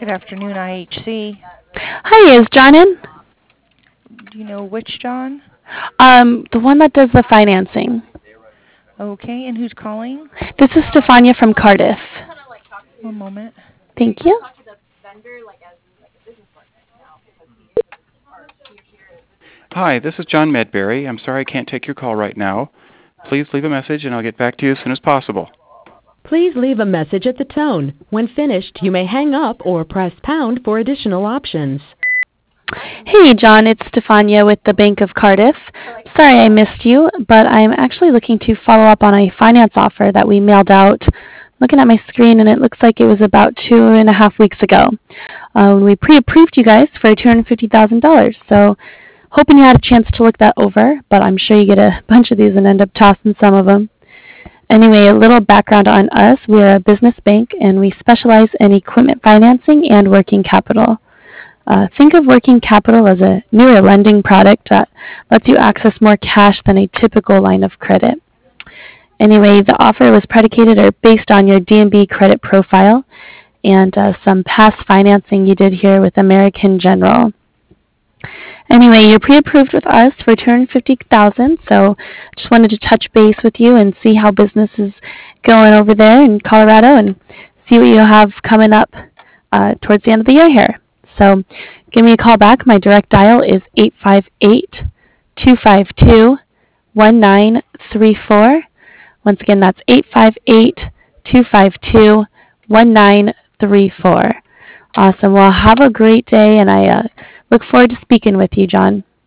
Good afternoon, IHC. Hi, is John in? Do you know which John? The one that does the financing. Okay, and who's calling? This is Stefania from Cardiff. One moment. Thank you. Hi, this is John Medberry. I'm sorry I can't take your call right now. Please leave a message and I'll get back to you as soon as possible. Please leave a message at the tone. When finished, you may hang up or press pound for additional options. Hey, John, it's Stefania with the Bank of Cardiff. Sorry I missed you, but I'm actually looking to follow up on a finance offer that we mailed out. Looking at my screen, and it looks like it was about 2.5 weeks ago. We pre-approved you guys for $250,000, so hoping you had a chance to look that over, but I'm sure you get a bunch of these and end up tossing some of them. Anyway, a little background on us. We're a business bank, and we specialize in equipment financing and working capital. Think of working capital as a newer lending product that lets you access more cash than a typical line of credit. Anyway, the offer was predicated or based on your D&B credit profile and some past financing you did here with American General. Anyway, you're pre-approved with us for $250,000, so just wanted to touch base with you and see how business is going over there in Colorado and see what you have coming up towards the end of the year here. So give me a call back. My direct dial is 858-252-1934. Once again, that's 858-252-1934. Awesome. Well, have a great day, and I look forward to speaking with you, John.